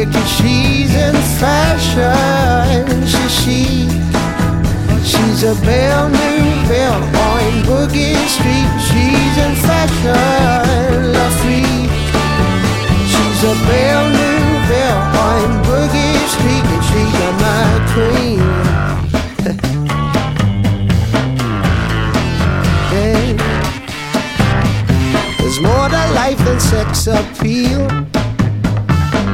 chick, and she's in fashion. She's a belle nouvelle on Boogie Street. She's in fashion, la freak. She's a belle nouvelle on Boogie Street, and she's my queen. Yeah. There's more to life than sex appeal.